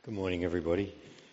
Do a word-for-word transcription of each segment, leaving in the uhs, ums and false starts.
Good morning, everybody.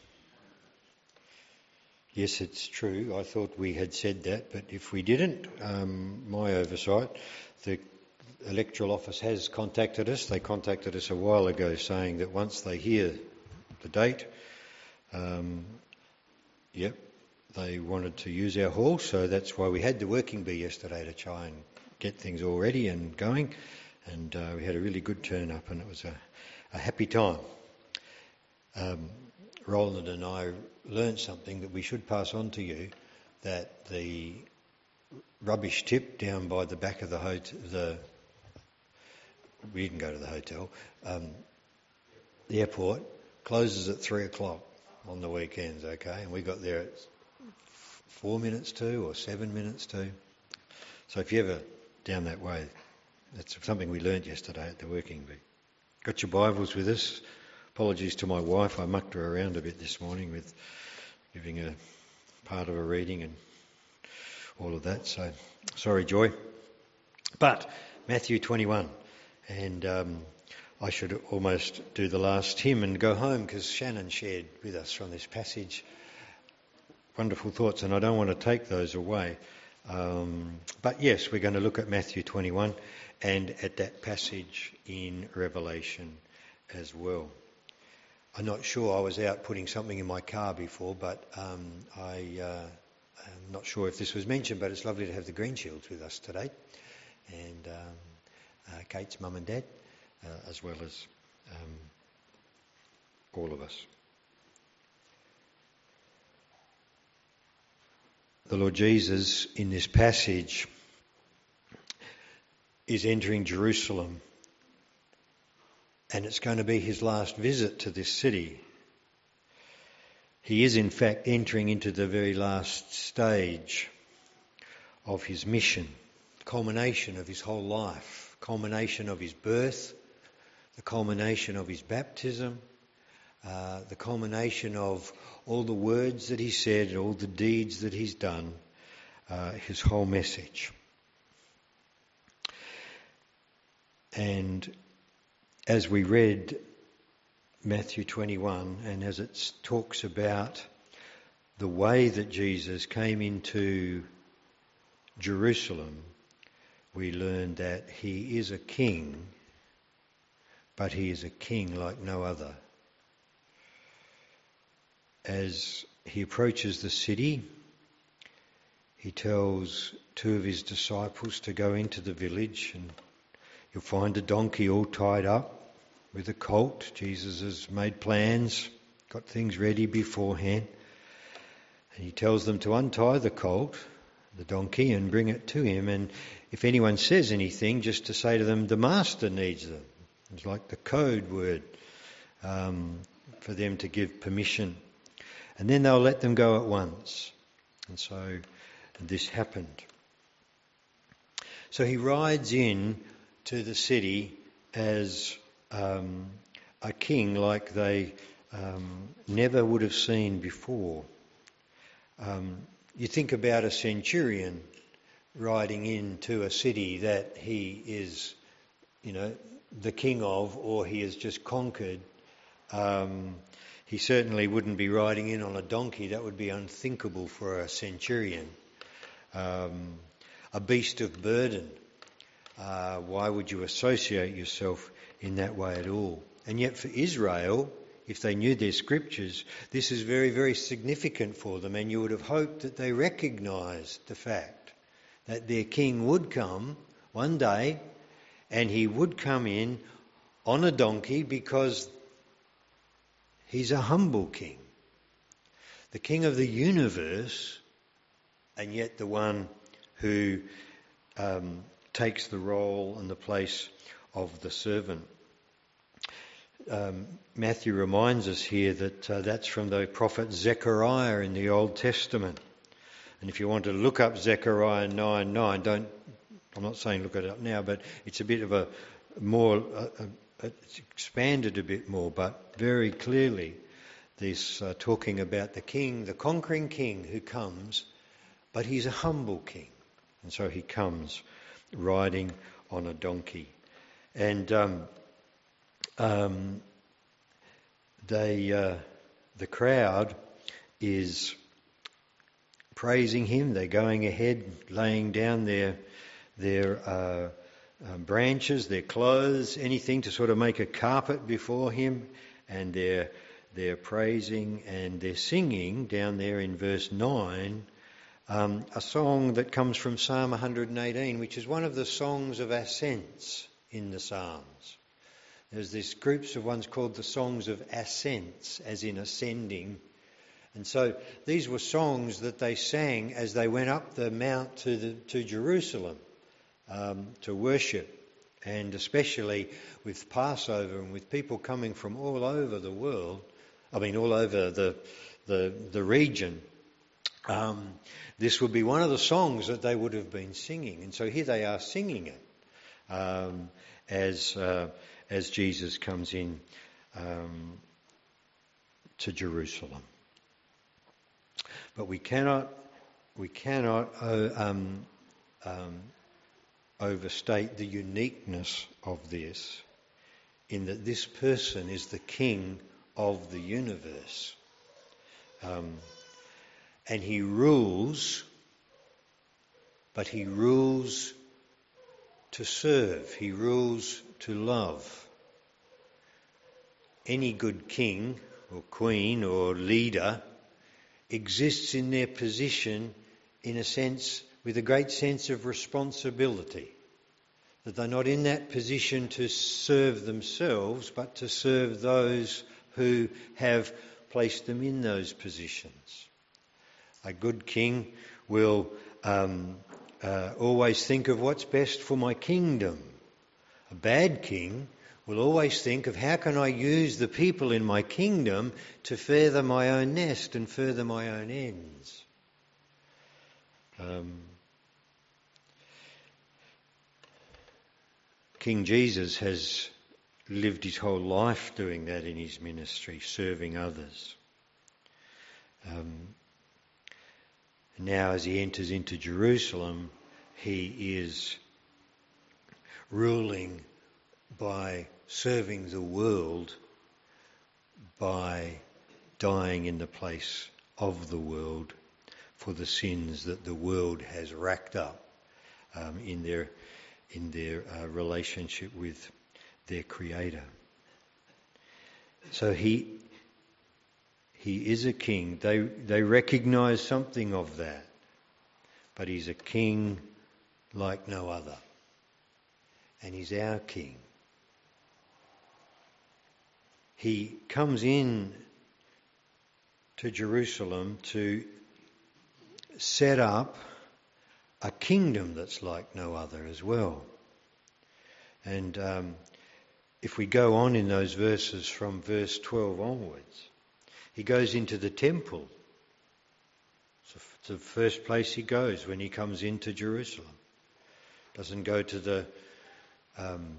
Yes, it's true. I thought we had said that, but if we didn't, um, my oversight, the electoral office has contacted us. They contacted us a while ago saying that once they hear the date, um, yep, they wanted to use our hall, so that's why we had the working bee yesterday to try and get things all ready and going, and uh, we had a really good turn up, and it was a, a happy time. Um, Roland and I learned something that we should pass on to you, that the rubbish tip down by the back of the hotel, the, we didn't go to the hotel, um, the airport closes at three o'clock on the weekends, okay, and we got there at four minutes to or seven minutes to. So if you're ever down that way, that's something we learnt yesterday at the working bee. Got your Bibles with us? Apologies to my wife, I mucked her around a bit this morning with giving her part of a reading and all of that, so sorry, Joy. But Matthew twenty-one, and um, I should almost do the last hymn and go home because Shannon shared with us from this passage wonderful thoughts, and I don't want to take those away. Um, but yes, we're going to look at Matthew twenty-one and at that passage in Revelation as well. I'm not sure, I was out putting something in my car before, but um, I, uh, I'm not sure if this was mentioned, but it's lovely to have the Greenshields with us today, and um, uh, Kate's mum and dad, uh, as well as um, all of us. The Lord Jesus, in this passage, is entering Jerusalem, and it's going to be his last visit to this city. He is in fact entering into the very last stage of his mission, culmination of his whole life, culmination of his birth, the culmination of his baptism, uh, the culmination of all the words that he said, all the deeds that he's done, uh, his whole message. And as we read Matthew twenty-one, and as it talks about the way that Jesus came into Jerusalem, we learn that he is a king, but he is a king like no other. As he approaches the city, he tells two of his disciples to go into the village, and you'll find a donkey all tied up with a colt. Jesus has made plans, got things ready beforehand. And he tells them to untie the colt, the donkey, and bring it to him. And if anyone says anything, just to say to them, the master needs them. It's like the code word um, for them to give permission. And then they'll let them go at once. And so this happened. So he rides in to the city as um, a king like they um, never would have seen before. Um, you think about a centurion riding into a city that he is, you know, the king of, or he has just conquered. Um, he certainly wouldn't be riding in on a donkey. That would be unthinkable for a centurion. Um, a beast of burden. Uh, why would you associate yourself in that way at all? And yet for Israel, if they knew their scriptures, this is very, very significant for them, and you would have hoped that they recognised the fact that their king would come one day, and he would come in on a donkey because he's a humble king. The king of the universe, and yet the one who um, takes the role and the place of the servant. Um, Matthew reminds us here that uh, that's from the prophet Zechariah in the Old Testament. And if you want to look up Zechariah nine nine, don't, I'm not saying look it up now, but it's a bit of a more, uh, uh, it's expanded a bit more, but very clearly this uh, talking about the king, the conquering king who comes, but he's a humble king. And so he comes riding on a donkey. And um, um, they, uh, the crowd is praising him. They're going ahead, laying down their their uh, um, branches, their clothes, anything to sort of make a carpet before him, and they're they're praising and they're singing down there in verse nine um, a song that comes from Psalm one hundred eighteen, which is one of the songs of ascents in the Psalms. There's these groups of ones called the songs of ascents, as in ascending. And so these were songs that they sang as they went up the mount to the, to Jerusalem um, to worship, and especially with Passover and with people coming from all over the world, I mean all over the the, the region. Um, this would be one of the songs that they would have been singing, and so here they are singing it um, as uh, as Jesus comes in um, to Jerusalem. But we cannot, we cannot uh, um, um, overstate the uniqueness of this, in that this person is the King of the universe, um, and he rules, but he rules to serve. He rules to love. Any good king or queen or leader exists in their position in a sense, with a great sense of responsibility, that they're not in that position to serve themselves, but to serve those who have placed them in those positions. A good king will um, uh, always think of what's best for my kingdom. A bad king will always think of how can I use the people in my kingdom to further my own nest and further my own ends. Um, King Jesus has lived his whole life doing that in his ministry, serving others. Um, now as he enters into Jerusalem, he is ruling by serving the world, by dying in the place of the world for the sins that the world has racked up um, in their in their uh, relationship with their Creator. So he he is a king. They they recognise something of that, but he's a king like no other, and he's our king. He comes in to Jerusalem to set up a kingdom that's like no other as well. And um, if we go on in those verses from verse twelve onwards, he goes into the temple. It's the first place he goes when he comes into Jerusalem. Doesn't go to the... Um,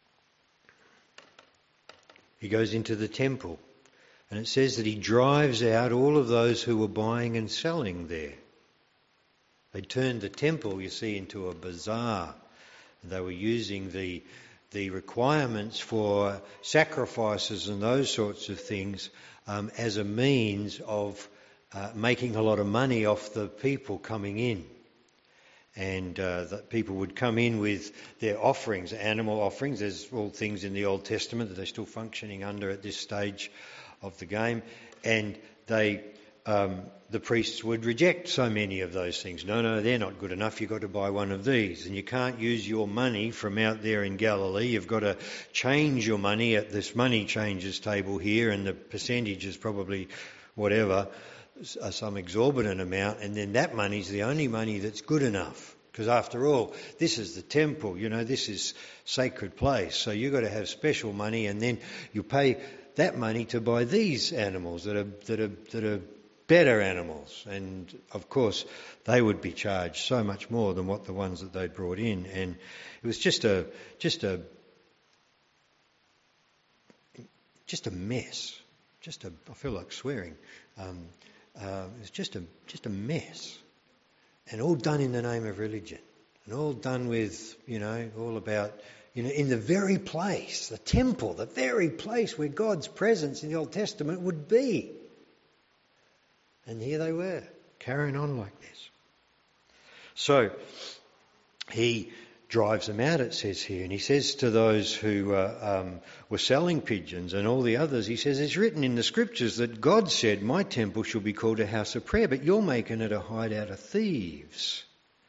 He goes into the temple, and it says that he drives out all of those who were buying and selling there. They turned the temple, you see, into a bazaar. They were using the the requirements for sacrifices and those sorts of things um, as a means of uh, making a lot of money off the people coming in. And uh, that people would come in with their offerings, animal offerings. There's all things in the Old Testament that they're still functioning under at this stage of the game. And they, um, the priests would reject so many of those things. No, no, they're not good enough. You've got to buy one of these. And you can't use your money from out there in Galilee. You've got to change your money at this money changers table here, and the percentage is probably whatever, some exorbitant amount, and then that money's the only money that's good enough. Because after all, this is the temple, you know, this is sacred place. So you've got to have special money, and then you pay that money to buy these animals that are that are that are better animals. And of course, they would be charged so much more than what the ones that they'd brought in. And it was just a just a just a mess. Just a I feel like swearing. Um, Uh, it was just a just a mess, and all done in the name of religion, and all done with, you know, all about, you know, in the very place, the temple, the very place where God's presence in the Old Testament would be. And here they were, carrying on like this. So he drives them out, it says here, and he says to those who uh, um, were selling pigeons and all the others, he says, it's written in the scriptures that God said, my temple shall be called a house of prayer, but you're making it a hideout of thieves.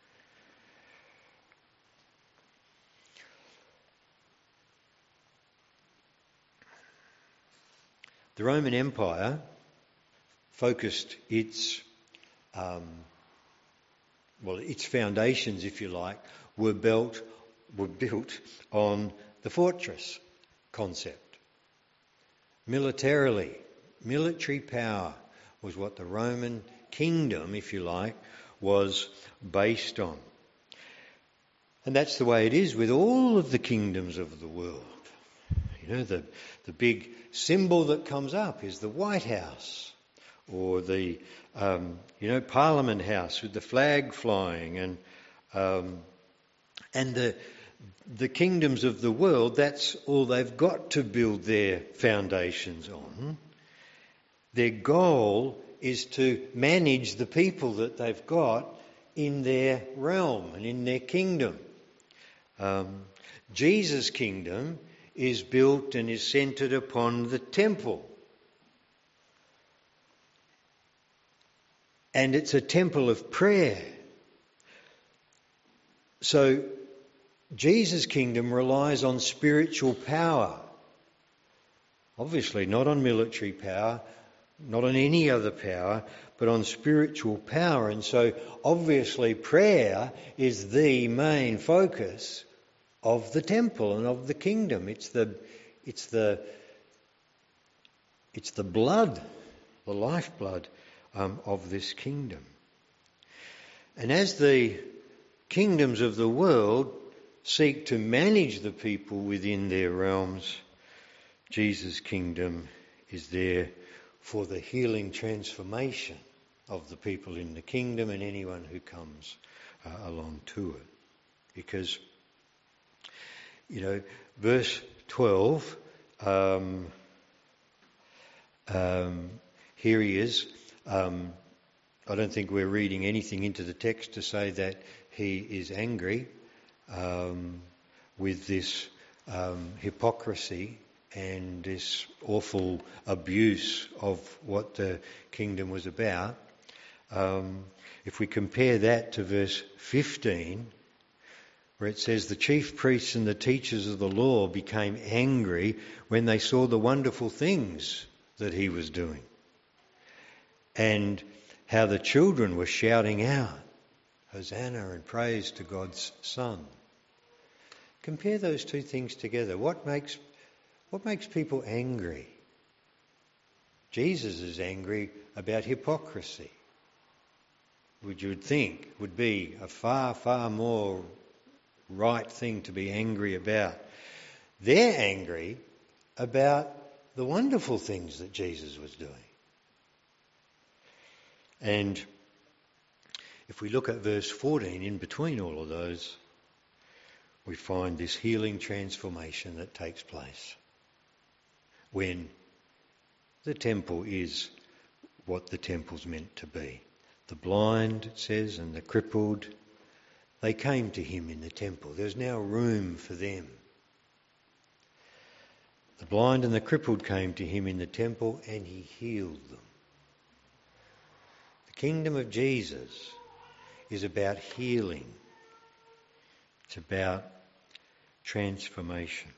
The Roman Empire focused its, um, well, its foundations, if you like, were built were built on the fortress concept. Militarily, military power was what the Roman kingdom, if you like, was based on. And that's the way it is with all of the kingdoms of the world. You know, the, the big symbol that comes up is the White House, or the, um, you know, Parliament House with the flag flying, and um, and the the kingdoms of the world, that's all they've got to build their foundations on. Their goal is to manage the people that they've got in their realm and in their kingdom. Um, Jesus' kingdom is built and is centred upon the temple. And it's a temple of prayer. So Jesus' kingdom relies on spiritual power. Obviously not on military power, not on any other power, but on spiritual power. And so obviously prayer is the main focus of the temple and of the kingdom. It's the it's the it's the blood, the lifeblood um, of this kingdom. And as the kingdoms of the world seek to manage the people within their realms, Jesus' kingdom is there for the healing transformation of the people in the kingdom and anyone who comes uh, along to it. Because, you know, verse twelve, um, um, here he is. Um, I don't think we're reading anything into the text to say that he is angry um, with this um, hypocrisy and this awful abuse of what the kingdom was about. Um, if we compare that to verse fifteen, where it says, the chief priests and the teachers of the law became angry when they saw the wonderful things that he was doing, and how the children were shouting out, Hosanna and praise to God's Son. Compare those two things together. What makes what makes people angry? Jesus is angry about hypocrisy, which you would think would be a far, far more right thing to be angry about. They're angry about the wonderful things that Jesus was doing. And if we look at verse fourteen, in between all of those, we find this healing transformation that takes place when the temple is what the temple's meant to be. The blind, it says, and the crippled, they came to him in the temple. There's now room for them. The blind and the crippled came to him in the temple, and he healed them. The kingdom of Jesus is about healing. It's about transformation.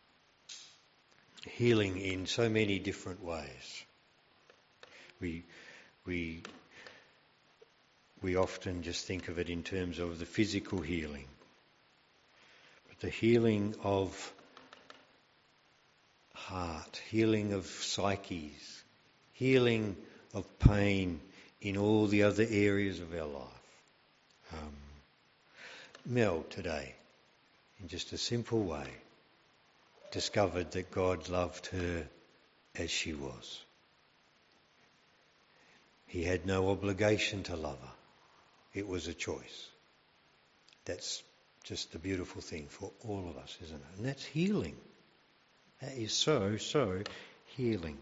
Healing in so many different ways. We we we often just think of it in terms of the physical healing. But the healing of heart, healing of psyches, healing of pain in all the other areas of our life. Um, Mel today, in just a simple way, discovered that God loved her as she was. He had no obligation to love her. It was a choice. That's just the beautiful thing for all of us, isn't it? And that's healing. That is so, so healing.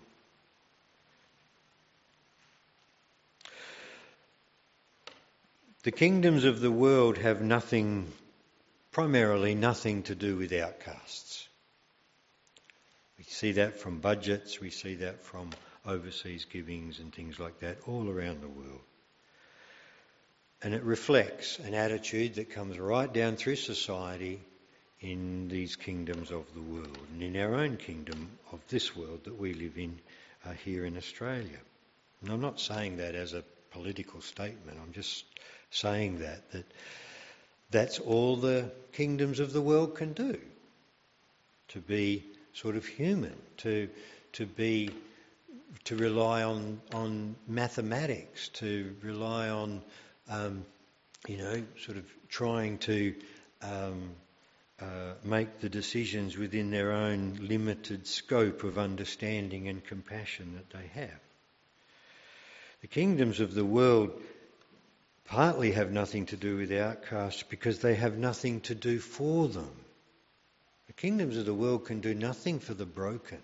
The kingdoms of the world have nothing, primarily nothing to do with outcasts. We see that from budgets, we see that from overseas givings and things like that all around the world. And it reflects an attitude that comes right down through society in these kingdoms of the world and in our own kingdom of this world that we live in uh, here in Australia. And I'm not saying that as a political statement, I'm just saying that, that that's all the kingdoms of the world can do, to be sort of human, to to be to rely on on mathematics, to rely on um, you know sort of trying to um, uh, make the decisions within their own limited scope of understanding and compassion that they have. The kingdoms of the world partly have nothing to do with outcasts because they have nothing to do for them. The kingdoms of the world can do nothing for the broken.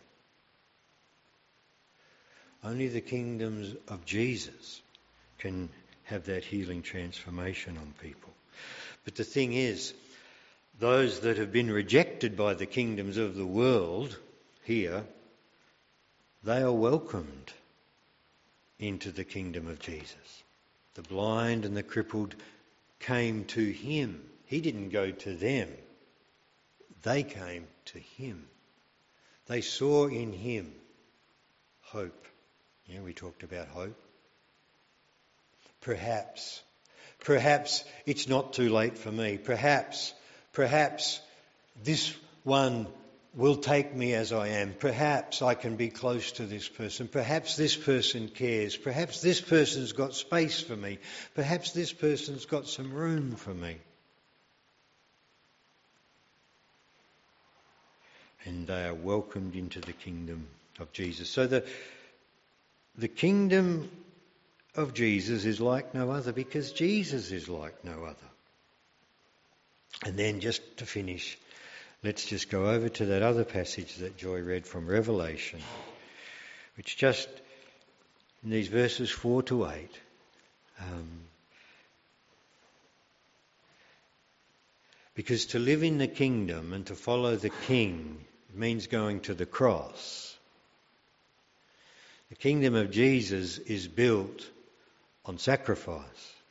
Only the kingdoms of Jesus can have that healing transformation on people. But the thing is, those that have been rejected by the kingdoms of the world here, they are welcomed into the kingdom of Jesus. The blind and the crippled came to him. He didn't go to them. They came to him. They saw in him hope. Yeah, we talked about hope. Perhaps, perhaps it's not too late for me. Perhaps, perhaps this one will take me as I am. Perhaps I can be close to this person. Perhaps this person cares. Perhaps this person's got space for me. Perhaps this person's got some room for me. And they are welcomed into the kingdom of Jesus. So the, the kingdom of Jesus is like no other because Jesus is like no other. And then just to finish, let's just go over to that other passage that Joy read from Revelation, which just in these verses four to eight, um, because to live in the kingdom and to follow the King means going to the cross. The kingdom of Jesus is built on sacrifice.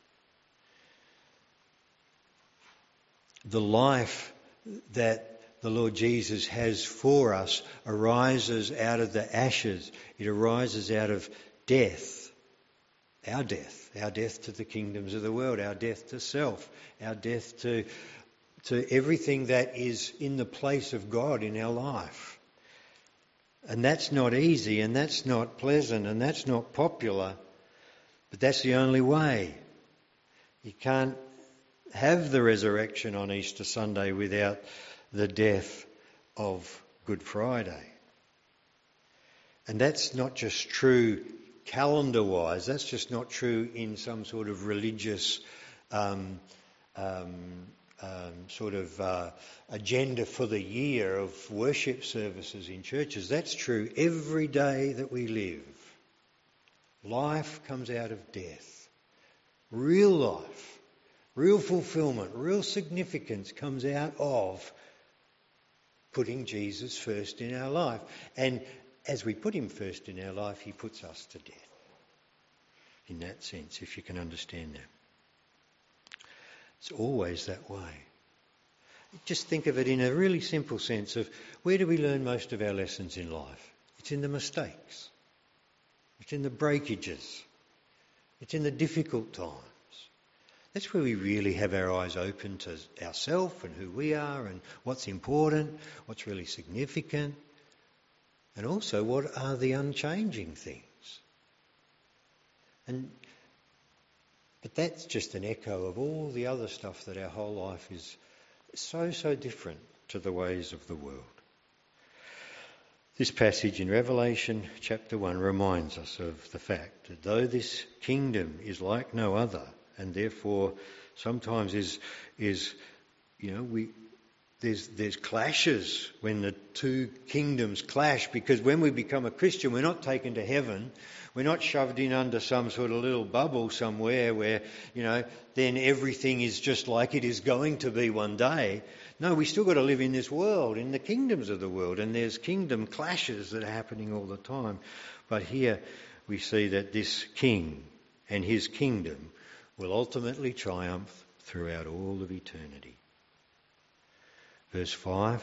The life that the Lord Jesus has for us arises out of the ashes. It arises out of death. Our death. Our death to the kingdoms of the world. Our death to self. Our death to, to everything that is in the place of God in our life. And that's not easy and that's not pleasant and that's not popular. But that's the only way. You can't have the resurrection on Easter Sunday without the death of Good Friday. And that's not just true calendar-wise, that's just not true in some sort of religious um, um, um, sort of uh, agenda for the year of worship services in churches. That's true every day that we live. Life comes out of death. Real life, real fulfillment, real significance comes out of putting Jesus first in our life. And as we put him first in our life, he puts us to death. In that sense, if you can understand that. It's always that way. Just think of it in a really simple sense of where do we learn most of our lessons in life? It's in the mistakes. It's in the breakages. It's in the difficult times. That's where we really have our eyes open to ourselves and who we are and what's important, what's really significant, and also what are the unchanging things. And but that's just an echo of all the other stuff that our whole life is so, so different to the ways of the world. This passage in Revelation chapter one reminds us of the fact that though this kingdom is like no other and therefore sometimes is is you know, we there's there's clashes when the two kingdoms clash, because when we become a Christian, we're not taken to heaven. We're not shoved in under some sort of little bubble somewhere where, you know, then everything is just like it is going to be one day. No, we still got to live in this world, in the kingdoms of the world, and there's kingdom clashes that are happening all the time. But here we see that this king and his kingdom will ultimately triumph throughout all of eternity. Verse five,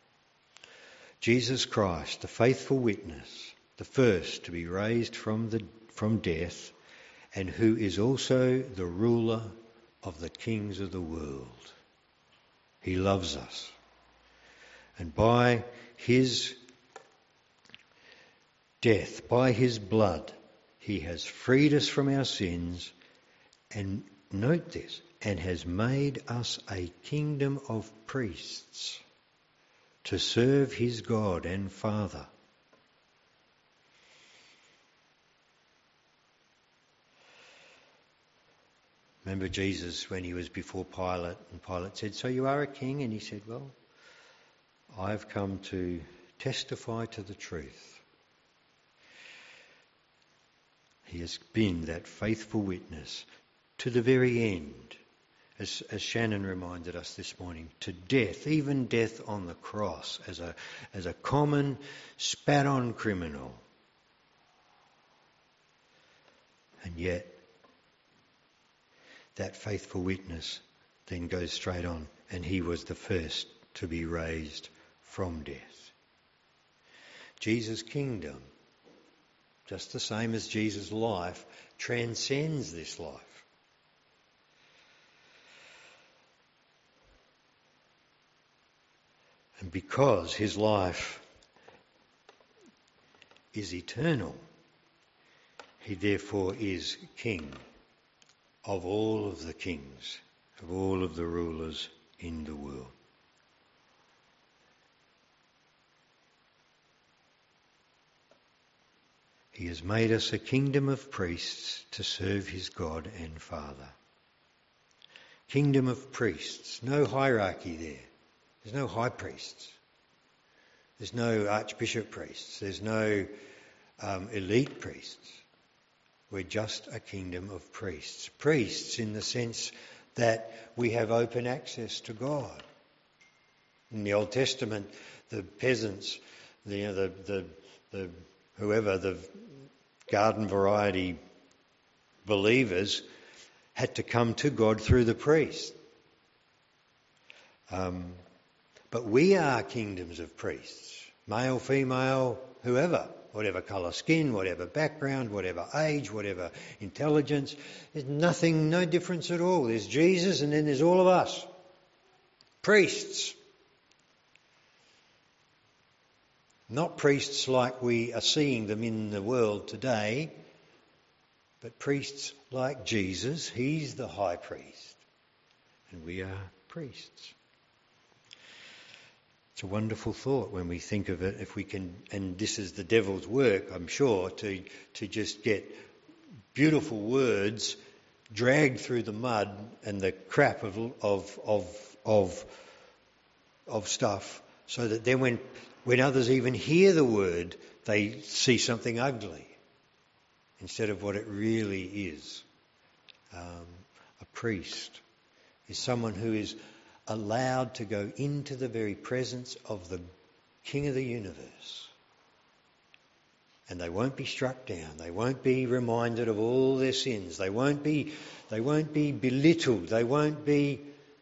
Jesus Christ, the faithful witness, the first to be raised from the from death, and who is also the ruler of the kings of the world. He loves us. And by his death, by his blood, he has freed us from our sins, and note this, and has made us a kingdom of priests to serve his God and Father. Remember Jesus when he was before Pilate, and Pilate said, "So you are a king?" And he said, "Well, I've come to testify to the truth." He has been that faithful witness to the very end, as, as Shannon reminded us this morning, to death, even death on the cross, as a, as a common, spat-on criminal. And yet, that faithful witness then goes straight on, and he was the first to be raised from death. Jesus' kingdom, just the same as Jesus' life, transcends this life. And because his life is eternal, he therefore is king of all of the kings, of all of the rulers in the world. He has made us a kingdom of priests to serve his God and Father. Kingdom of priests, no hierarchy there. There's no high priests. There's no archbishop priests. There's no um, elite priests. We're just a kingdom of priests. Priests in the sense that we have open access to God. In the Old Testament, the peasants, the, you know, the, the, the whoever, the garden variety believers, had to come to God through the priest. Um, but we are kingdoms of priests, male, female, whoever. Whatever colour skin, whatever background, whatever age, whatever intelligence. There's nothing, no difference at all. There's Jesus and then there's all of us. Priests. Not priests like we are seeing them in the world today, but priests like Jesus. He's the high priest. And we are priests. It's a wonderful thought when we think of it, if we can, and this is the devil's work, I'm sure, to, to just get beautiful words dragged through the mud and the crap of, of, of, of, of stuff, so that then when, when others even hear the word, they see something ugly instead of what it really is. Um, a priest is someone who is allowed to go into the very presence of the King of the universe. And they won't be struck down. They won't be reminded of all their sins. They won't be, they won't be belittled. They won't be...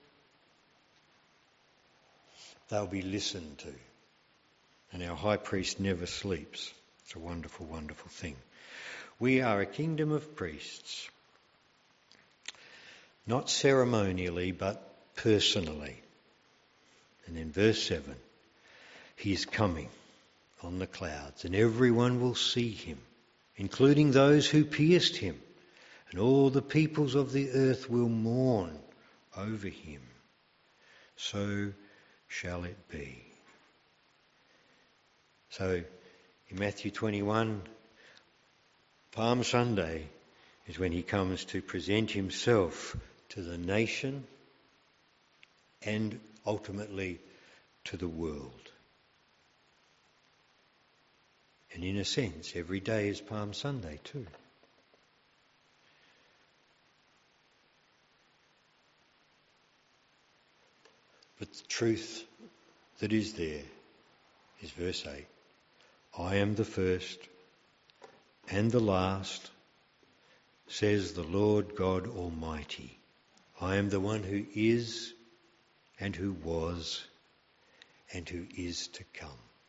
They'll be listened to. And our high priest never sleeps. It's a wonderful, wonderful thing. We are a kingdom of priests. Not ceremonially, but personally. And in verse seven, he is coming on the clouds, and everyone will see him, including those who pierced him, and all the peoples of the earth will mourn over him. So shall it be. So in Matthew twenty-one, Palm Sunday is when he comes to present himself to the nation and ultimately to the world. And in a sense, every day is Palm Sunday too. But the truth that is there is verse eight. I am the first and the last, says the Lord God Almighty. I am the one who is and who was and who is to come.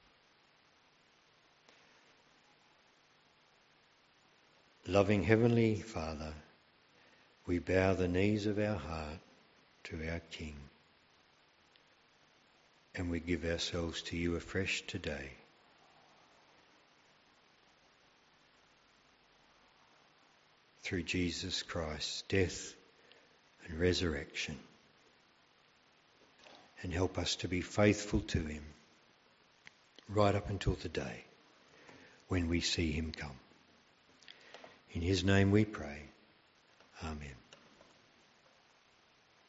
Loving Heavenly Father, we bow the knees of our heart to our King, and we give ourselves to you afresh today. Through Jesus Christ's death and resurrection. And help us to be faithful to him right up until the day when we see him come. In his name we pray. Amen.